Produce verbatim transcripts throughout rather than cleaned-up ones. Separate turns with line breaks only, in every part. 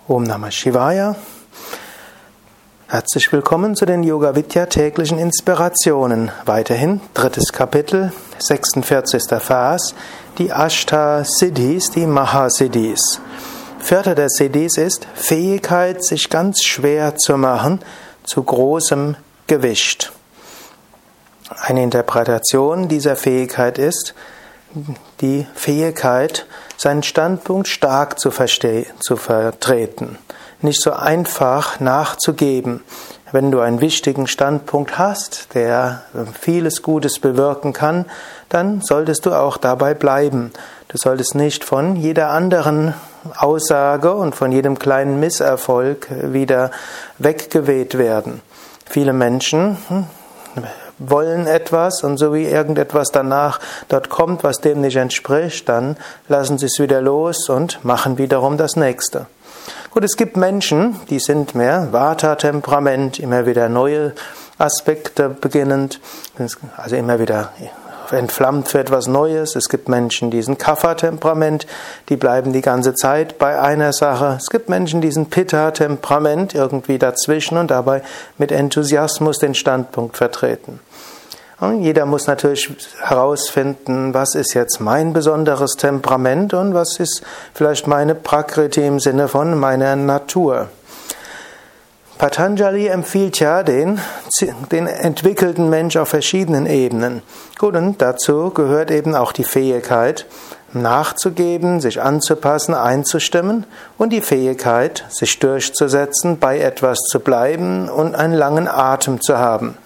Om Namah Shivaya. Herzlich willkommen zu den Yoga Vidya täglichen Inspirationen. Weiterhin drittes Kapitel, sechsundvierzigster Vers, die Ashta Siddhis, die Mahasiddhis. Vierter der Siddhis ist Fähigkeit, sich ganz schwer zu machen, zu großem Gewicht. Eine Interpretation dieser Fähigkeit ist die Fähigkeit, seinen Standpunkt stark zu, verste- zu vertreten, nicht so einfach nachzugeben. Wenn du einen wichtigen Standpunkt hast, der vieles Gutes bewirken kann, dann solltest du auch dabei bleiben. Du solltest nicht von jeder anderen Aussage und von jedem kleinen Misserfolg wieder weggeweht werden. Viele Menschen wollen etwas und so wie irgendetwas danach dort kommt, was dem nicht entspricht, dann lassen sie es wieder los und machen wiederum das Nächste. Gut, es gibt Menschen, die sind mehr Vata-Temperament, immer wieder neue Aspekte beginnend, also immer wieder entflammt für etwas Neues. Es gibt Menschen, die sind Kapha-Temperament, die bleiben die ganze Zeit bei einer Sache. Es gibt Menschen, die sind Pitta-Temperament, irgendwie dazwischen und dabei mit Enthusiasmus den Standpunkt vertreten. Und jeder muss natürlich herausfinden, was ist jetzt mein besonderes Temperament und was ist vielleicht meine Prakriti im Sinne von meiner Natur. Patanjali empfiehlt ja den, den entwickelten Mensch auf verschiedenen Ebenen. Gut, und dazu gehört eben auch die Fähigkeit, nachzugeben, sich anzupassen, einzustimmen und die Fähigkeit, sich durchzusetzen, bei etwas zu bleiben und einen langen Atem zu haben.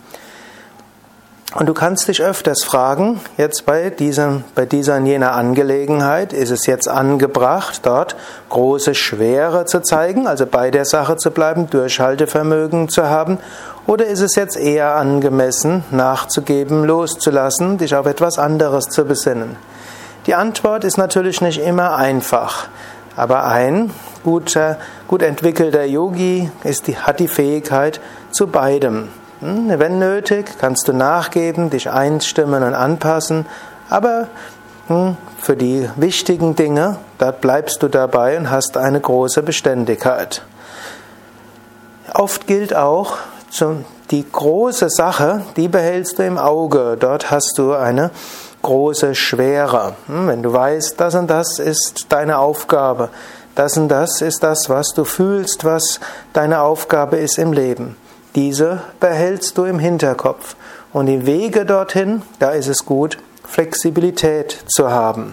Und du kannst dich öfters fragen, jetzt bei diesem, bei dieser und jener Angelegenheit, ist es jetzt angebracht, dort große Schwere zu zeigen, also bei der Sache zu bleiben, Durchhaltevermögen zu haben, oder ist es jetzt eher angemessen, nachzugeben, loszulassen, dich auf etwas anderes zu besinnen? Die Antwort ist natürlich nicht immer einfach, aber ein guter, gut entwickelter Yogi ist die, hat die Fähigkeit zu beidem. Wenn nötig, kannst du nachgeben, dich einstimmen und anpassen, aber für die wichtigen Dinge, da bleibst du dabei und hast eine große Beständigkeit. Oft gilt auch, die große Sache, die behältst du im Auge, dort hast du eine große Schwere. Wenn du weißt, das und das ist deine Aufgabe, das und das ist das, was du fühlst, was deine Aufgabe ist im Leben. Diese behältst du im Hinterkopf. Und die Wege dorthin, da ist es gut, Flexibilität zu haben.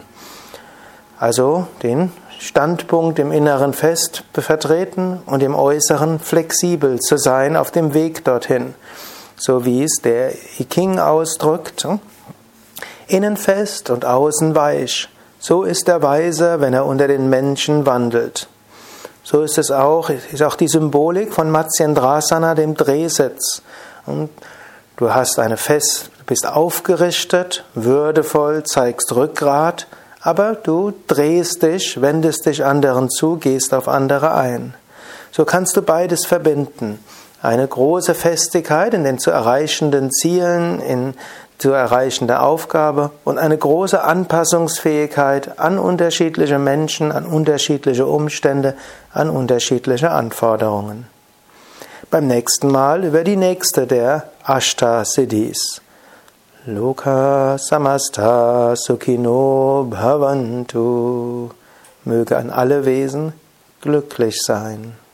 Also den Standpunkt im Inneren fest vertreten und im Äußeren flexibel zu sein auf dem Weg dorthin. So wie es der I Ching ausdrückt, innen fest und außen weich. So ist der Weise, wenn er unter den Menschen wandelt. So ist es auch, ist auch die Symbolik von Matsyendrasana, dem Drehsitz. Und du hast eine fest, du bist aufgerichtet, würdevoll, zeigst Rückgrat, aber du drehst dich, wendest dich anderen zu, gehst auf andere ein. So kannst du beides verbinden. Eine große Festigkeit in den zu erreichenden Zielen, in zu erreichende Aufgabe und eine große Anpassungsfähigkeit an unterschiedliche Menschen, an unterschiedliche Umstände, an unterschiedliche Anforderungen. Beim nächsten Mal über die nächste der Ashta Siddhis. Loka samasta sukhino bhavantu. Möge an alle Wesen glücklich sein.